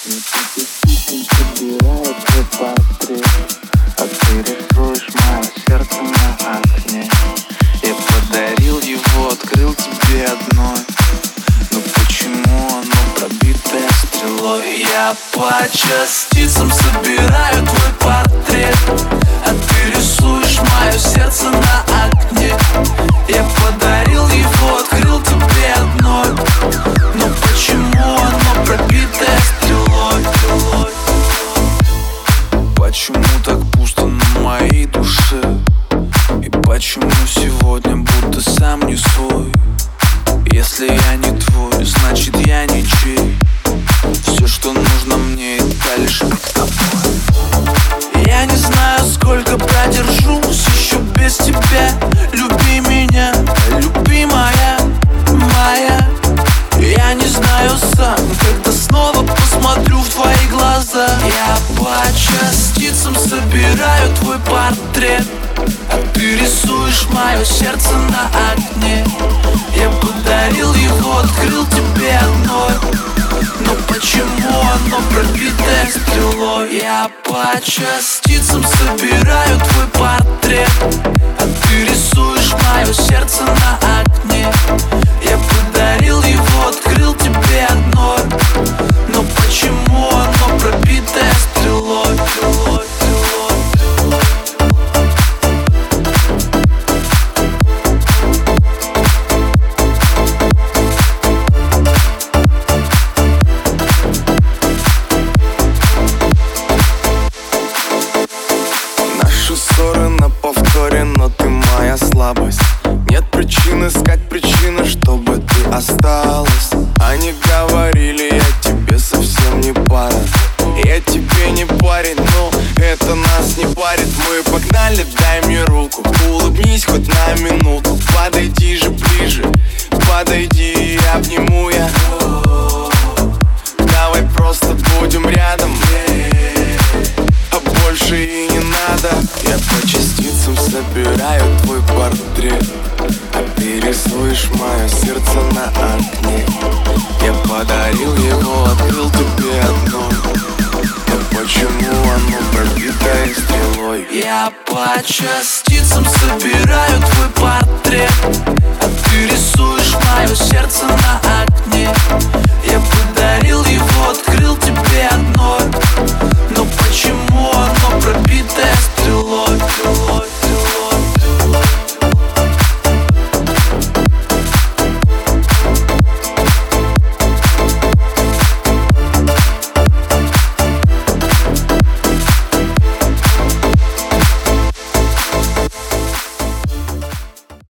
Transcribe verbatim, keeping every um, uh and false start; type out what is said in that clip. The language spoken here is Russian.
Собирает твой портрет, а ты рисуешь мое сердце на окне. Я подарил его, открыл тебе одной, но почему оно пробитое стрелой? Я по частицам собираю твой портрет, а ты рисуешь мое сердце на окне. Я подарил его, открыл тебе одной, но почему оно пробитое стрелой? Почему так пусто на моей душе? И почему сегодня будто сам не свой? Если я не твой, значит я ничей. Все, что нужно мне, это лишь быть тобой. Я не знаю, сколько продержусь еще без тебя. Люби меня, любимая моя. Я не знаю сам, когда снова посмотрю в твои глаза. Я по частицам собираю твой портрет, а ты рисуешь мое сердце на окне. Я подарил его, открыл тебе одной, но почему оно пробитое стрелой? Я по частицам собираю твой портрет, а ты рисуешь мое сердце на окне. Я подарил его, открыл тебе одной, но почему оно пробитое стрелой? Наши ссоры на повторе, но ты моя слабость. Нет причин искать причины, чтобы ты осталась. Они говорили, я тебе совсем не пара. Я тебе не парень, но это нас не парит. Мы погнали, дай мне руку, улыбнись хоть на минуту. Подойди же ближе, подойди и обниму я. Давай просто будем рядом, а больше и не надо. Я по частицам собираю твой портрет, а ты рисуешь мое сердце на окне. Я подарил его, открыл тебе одной, но почему оно пробитое стрелой? Я по частицам собираю твой портрет, а ты рисуешь мое сердце на окне.